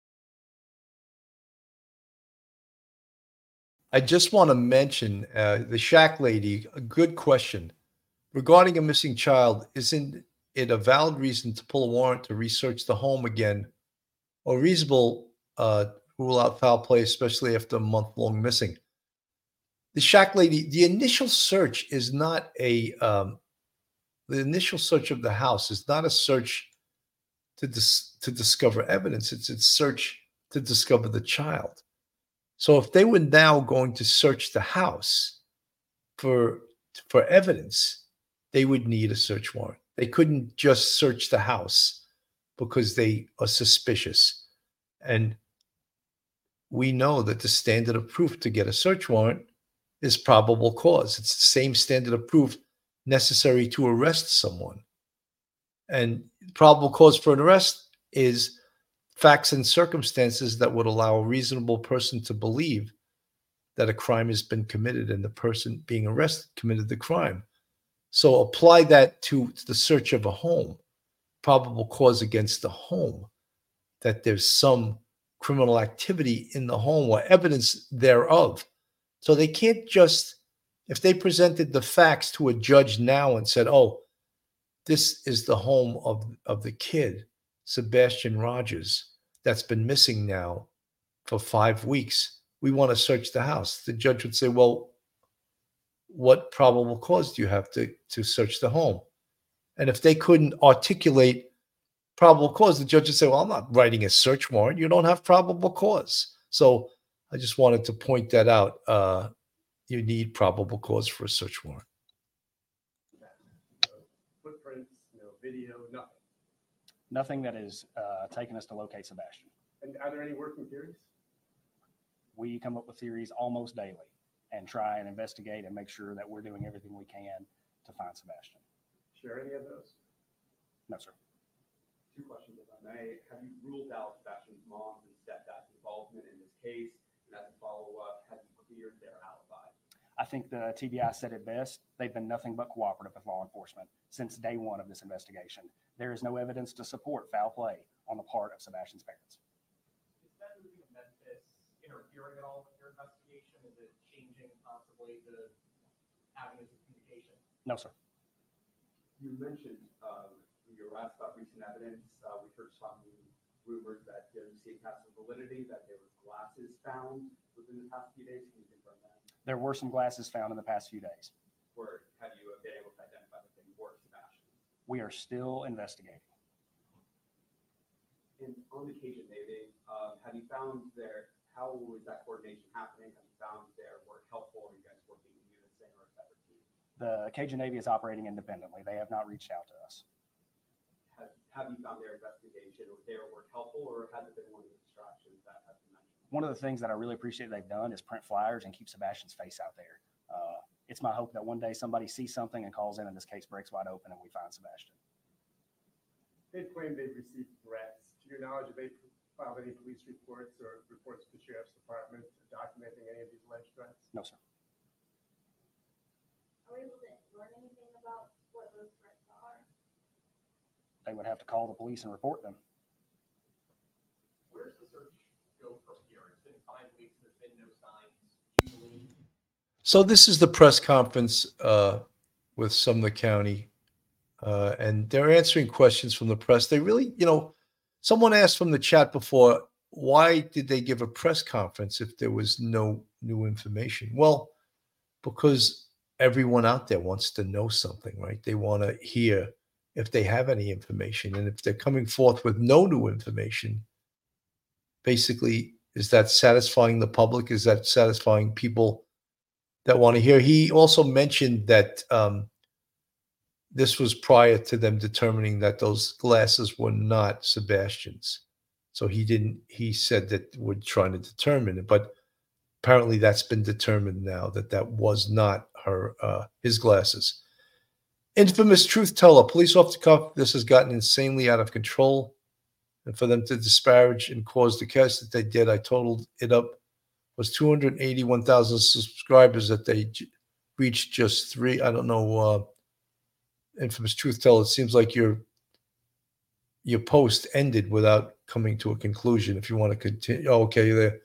I just want to mention the shack lady, a good question. Regarding a missing child, isn't it a valid reason to pull a warrant to research the home again, or reasonable rule out foul play, especially after a month-long missing? The shack lady, the initial search is not the initial search of the house is not a search to discover evidence. It's a search to discover the child. So if they were now going to search the house for evidence, they would need a search warrant. They couldn't just search the house because they are suspicious. And we know that the standard of proof to get a search warrant is probable cause. It's the same standard of proof necessary to arrest someone. And probable cause for an arrest is facts and circumstances that would allow a reasonable person to believe that a crime has been committed and the person being arrested committed the crime. So apply that to the search of a home, probable cause against the home, that there's some criminal activity in the home or evidence thereof. So they can't just, if they presented the facts to a judge now and said, oh, this is the home of the kid, Sebastian Rogers, that's been missing now for 5 weeks. We want to search the house. The judge would say, well, what probable cause do you have to search the home? And if they couldn't articulate probable cause, the judge would say, well, I'm not writing a search warrant. You don't have probable cause. So I just wanted to point that out. You need probable cause for a search warrant. Footprints, no video, nothing. Nothing that is taking us to locate Sebastian. And are there any working theories? We come up with theories almost daily and try and investigate and make sure that we're doing everything we can to find Sebastian. Share any of those? No, sir. 2 questions, if I may. Have you ruled out Sebastian's mom and stepdad's involvement in this case? And as a follow-up, have you cleared their alibi? I think the TBI said it best. They've been nothing but cooperative with law enforcement since day one of this investigation. There is no evidence to support foul play on the part of Sebastian's parents. Is that moving to Memphis interfering at all with your investigation? Is it changing possibly the avenues of communication? No, sir. You mentioned when you were asked about recent evidence, we heard some rumors that DOC has some validity, that there were glasses found within the past few days. Can you confirm that? There were some glasses found in the past few days. Or have you been able to identify that they were Sebastian? We are still investigating. And on the Cajun Navy, have you found how was that coordination happening? Have you found their work helpful? Are you guys working in unison or a separate team? The Cajun Navy is operating independently. They have not reached out to us. Have you found their investigation or their work helpful, or has it been one of the distractions that has been mentioned? one of the things that I really appreciate they've done is print flyers and keep Sebastian's face out there. It's my hope that one day somebody sees something and calls in and this case breaks wide open and we find Sebastian. They've claimed they've received threats. To your knowledge, have they filed any police reports or reports to the Sheriff's Department documenting any of these alleged threats? No, sir. Are we able to learn anything about what those threats are? They would have to call the police and report them. Where does the search go from here? It's been 5 weeks, there's been no signs. Do you believe? So this is the press conference with Sumner County, and they're answering questions from the press. They really, someone asked from the chat before, why did they give a press conference if there was no new information? Well, because everyone out there wants to know something, right? They want to hear if they have any information. And if they're coming forth with no new information, basically, is that satisfying the public? Is that satisfying people that want to hear? He also mentioned that this was prior to them determining that those glasses were not Sebastian's. So he said that we're trying to determine it, but apparently that's been determined now that was not his glasses. Infamous truth teller, police off the cuff. This has gotten insanely out of control. And for them to disparage and cause the chaos that they did, I totaled it up, was 281,000 subscribers that they reached just 3. I don't know. Infamous truth teller, it seems like your post ended without coming to a conclusion. If you want to continue, okay, there.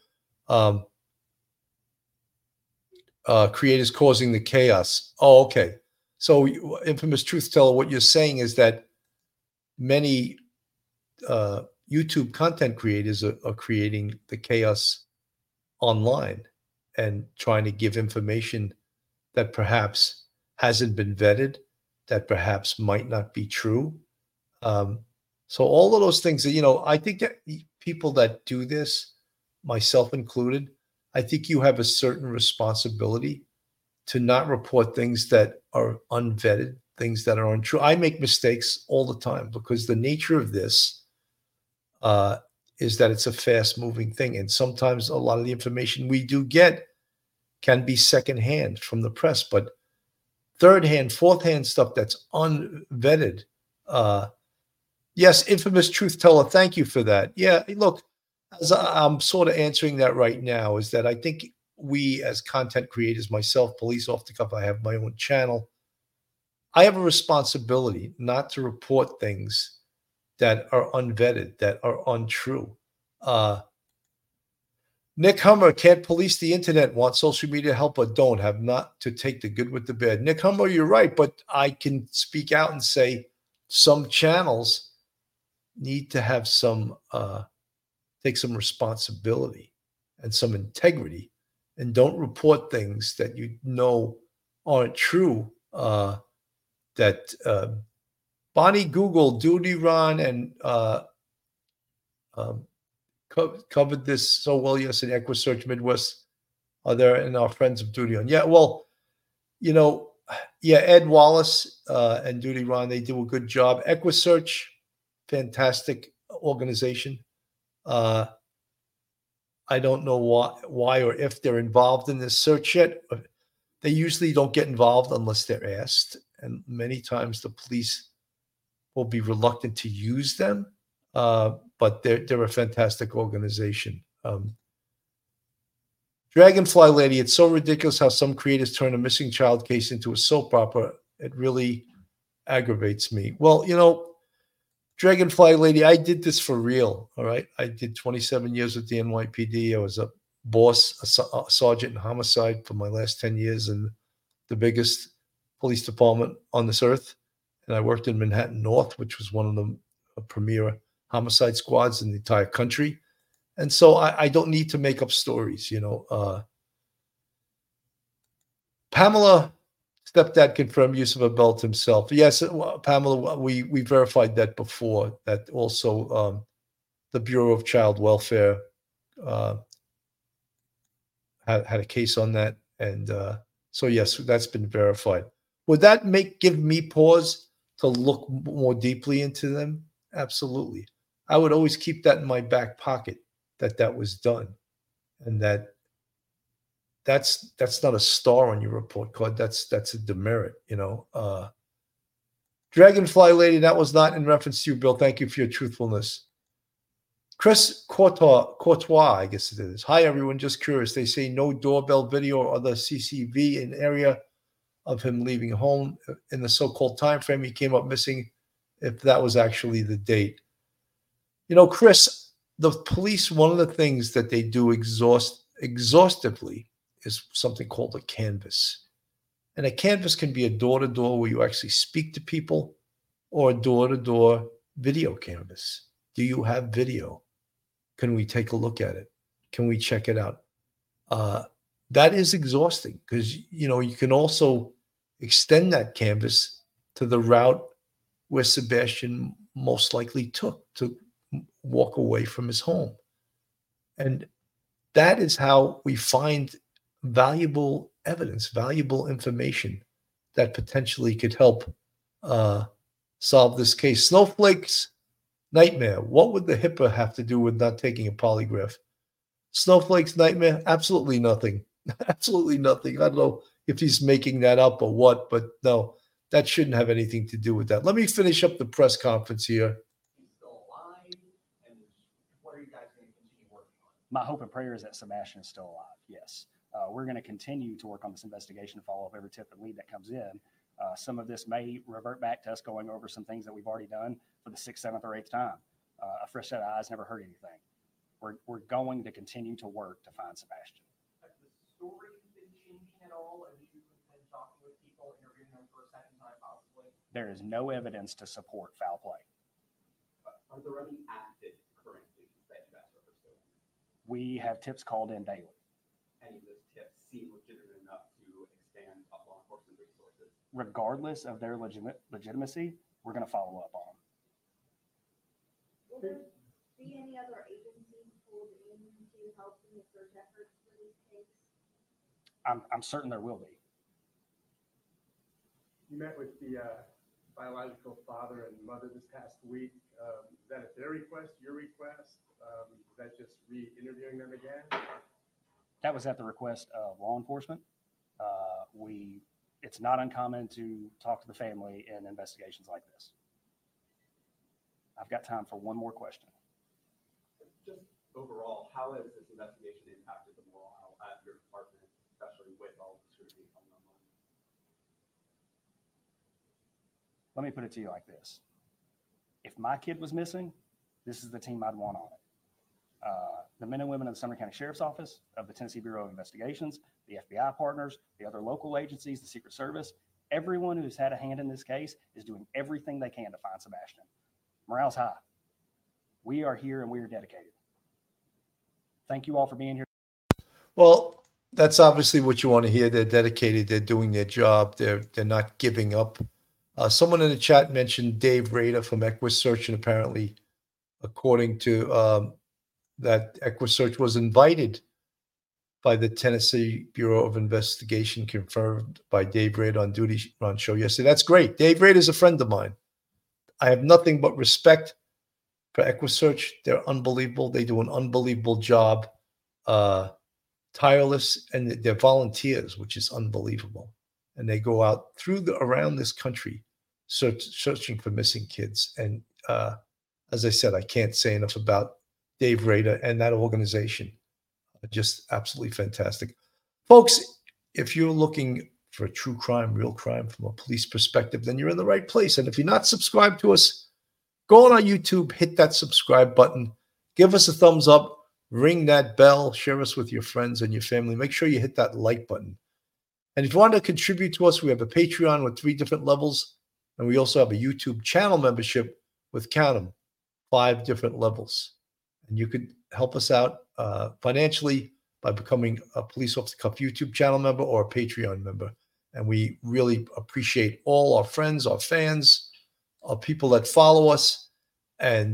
Creators causing the chaos. Oh, okay. So, infamous truth teller, what you're saying is that many YouTube content creators are creating the chaos online and trying to give information that perhaps hasn't been vetted, that perhaps might not be true. So all of those things that, I think that people that do this, myself included, I think you have a certain responsibility to not report things that are unvetted, things that are untrue. I make mistakes all the time because the nature of this is that it's a fast-moving thing. And sometimes a lot of the information we do get can be secondhand from the press, but third-hand, fourth-hand stuff that's unvetted. Yes, infamous truth teller, thank you for that. Yeah, look, as I'm sort of answering that right now, is that I think we as content creators, myself, police off the cuff, I have my own channel. I have a responsibility not to report things that are unvetted, that are untrue. Nick Hummer, can't police the internet, want social media help, but don't, have not to take the good with the bad. Nick Hummer, you're right, but I can speak out and say some channels need to have some, take some responsibility and some integrity and don't report things that you know aren't true. That Bonnie Google, Duty Ron, and covered this so well yesterday. EquiSearch Midwest are there, and our friends of Duty on. Yeah, well, Ed Wallace and Duty Ron, they do a good job. EquiSearch, fantastic organization. I don't know why or if they're involved in this search yet. They usually don't get involved unless they're asked, and many times the police will be reluctant to use them. But they're a fantastic organization. Dragonfly Lady, it's so ridiculous how some creators turn a missing child case into a soap opera. It really aggravates me. Well, Dragonfly Lady, I did this for real, all right? I did 27 years with the NYPD. I was a boss, a sergeant in homicide for my last 10 years in the biggest police department on this earth. And I worked in Manhattan North, which was one of the premier homicide squads in the entire country. And so I don't need to make up stories, Pamela, stepdad confirmed use of a belt himself. Yes, Pamela, we verified that before, that also the Bureau of Child Welfare had a case on that. And so, yes, that's been verified. Would that give me pause to look more deeply into them? Absolutely. I would always keep that in my back pocket, that was done. and that's not a star on your report card. That's a demerit, Dragonfly Lady, that was not in reference to you, Bill. Thank you for your truthfulness. Chris Courtois, I guess it is. Hi, everyone. Just curious. They say no doorbell video or other CCV in area of him leaving home in the so-called time frame he came up missing, if that was actually the date. Chris, the police, one of the things that they do exhaustively is something called a canvas. And a canvas can be a door-to-door where you actually speak to people, or a door-to-door video canvas. Do you have video? Can we take a look at it? Can we check it out? That is exhausting because, you can also extend that canvas to the route where Sebastian most likely took to walk away from his home. And that is how we find valuable evidence, valuable information that potentially could help solve this case. Snowflake's nightmare. What would the HIPAA have to do with not taking a polygraph? Snowflake's nightmare? Absolutely nothing. Absolutely nothing. I don't know if he's making that up or what, but no, that shouldn't have anything to do with that. Let me finish up the press conference here. My hope and prayer is that Sebastian is still alive. Yes. We're going to continue to work on this investigation, follow up every tip and lead that comes in. Some of this may revert back to us going over some things that we've already done for the 6th, 7th, or 8th time. A fresh set of eyes never hurt anything. We're going to continue to work to find Sebastian. Has the story been changing at all as you've been talking with people, interviewing them for a second time possibly? There is no evidence to support foul play. Are there any active current cases that you guys are pursuing? We have tips called in daily. Any of those tips seem legitimate enough to expand law enforcement resources? Regardless of their legitimacy, we're going to follow up on them. Will there be any other agencies pulled in to help in the search efforts for this case? I'm certain there will be. You met with the biological father and mother this past week. Is that at their request, your request? Is that just re-interviewing them again? That was at the request of law enforcement. It's not uncommon to talk to the family in investigations like this. I've got time for one more question. Just overall, how has this investigation impacted the morale at your department, especially with all the scrutiny coming online? Let me put it to you like this. If my kid was missing, this is the team I'd want on it. The men and women of the Sumner County Sheriff's Office, of the Tennessee Bureau of Investigations, the FBI partners, the other local agencies, the Secret Service, everyone who's had a hand in this case is doing everything they can to find Sebastian. Morale's high. We are here and we are dedicated. Thank you all for being here. Well, that's obviously what you want to hear. They're dedicated. They're doing their job. They're not giving up. Someone in the chat mentioned Dave Rader from EquiSearch, and apparently, according to that, EquiSearch was invited by the Tennessee Bureau of Investigation, confirmed by Dave Rader on Duty Run show yesterday. That's great. Dave Rader is a friend of mine. I have nothing but respect for EquiSearch. They're unbelievable. They do an unbelievable job, tireless, and they're volunteers, which is unbelievable. And they go out around this country searching for missing kids. And as I said, I can't say enough about Dave Rader and that organization. Just absolutely fantastic. Folks, if you're looking for true crime, real crime from a police perspective, then you're in the right place. And if you're not subscribed to us, go on our YouTube, hit that subscribe button, give us a thumbs up, ring that bell, share us with your friends and your family. Make sure you hit that like button. And if you want to contribute to us, we have a Patreon with 3 different levels. And we also have a YouTube channel membership with, count them, 5 different levels. And you could help us out financially by becoming a Police Off the Cuff YouTube channel member or a Patreon member. And we really appreciate all our friends, our fans, our people that follow us. And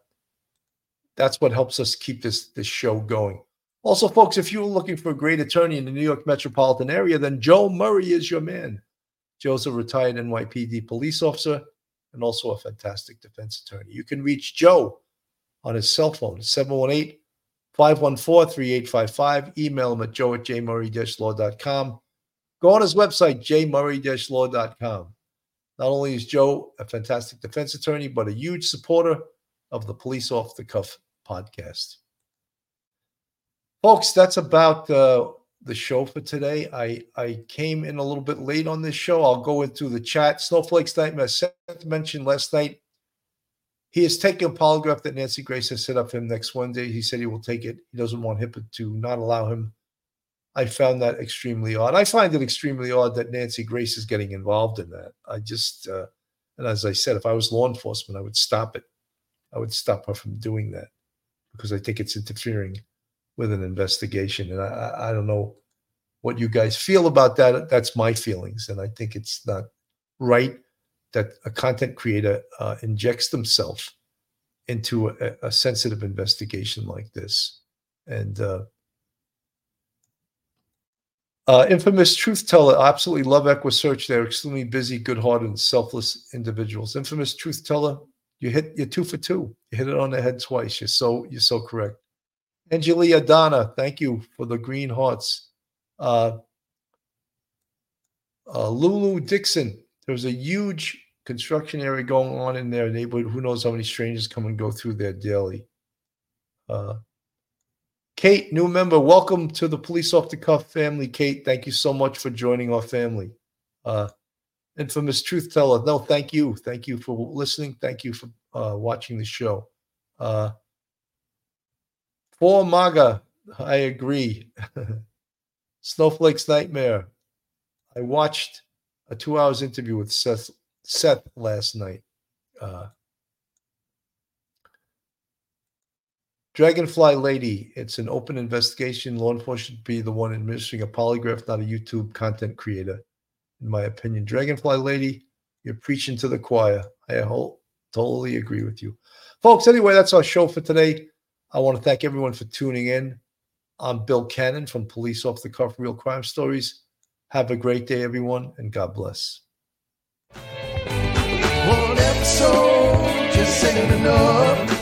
that's what helps us keep this show going. Also, folks, if you're looking for a great attorney in the New York metropolitan area, then Joe Murray is your man. Joe's a retired NYPD police officer and also a fantastic defense attorney. You can reach Joe on his cell phone, 514-3855. Email him at joe@jmurray-law.com. Go on his website, jmurray-law.com. Not only is Joe a fantastic defense attorney, but a huge supporter of the Police Off the Cuff podcast. Folks, that's about the show for today. I came in a little bit late on this show. I'll go into the chat. Snowflake's Nightmare. Seth mentioned last night he is taking a polygraph that Nancy Grace has set up for him next Wednesday. He said he will take it. He doesn't want HIPAA to not allow him. I found that extremely odd. I find it extremely odd that Nancy Grace is getting involved in that. I just, and as I said, if I was law enforcement, I would stop it. I would stop her from doing that because I think it's interfering with an investigation. And I don't know what you guys feel about that. That's my feelings. And I think it's not right that a content creator injects themselves into a sensitive investigation like this. And Infamous Truth Teller, absolutely love EquiSearch. They're extremely busy, good-hearted, and selfless individuals. Infamous Truth Teller, you're 2 for 2. You hit it on the head twice. You're so correct. Angelia Donna, thank you for the green hearts. Lulu Dixon, there's a huge construction area going on in their neighborhood. Who knows how many strangers come and go through there daily. Kate, new member, welcome to the Police Off the Cuff family. Kate, thank you so much for joining our family. Infamous Truth Teller, no, thank you. Thank you for listening. Thank you for watching the show. For MAGA, I agree. Snowflake's Nightmare. I watched a 2 hours interview with Seth last night. Dragonfly Lady, it's an open investigation. Law enforcement should be the one administering a polygraph, not a YouTube content creator, in my opinion. Dragonfly Lady, you're preaching to the choir. I totally agree with you. Folks, anyway, that's our show for today. I want to thank everyone for tuning in. I'm Bill Cannon from Police Off the Cuff Real Crime Stories. Have a great day, everyone, and God bless. One episode just ain't enough.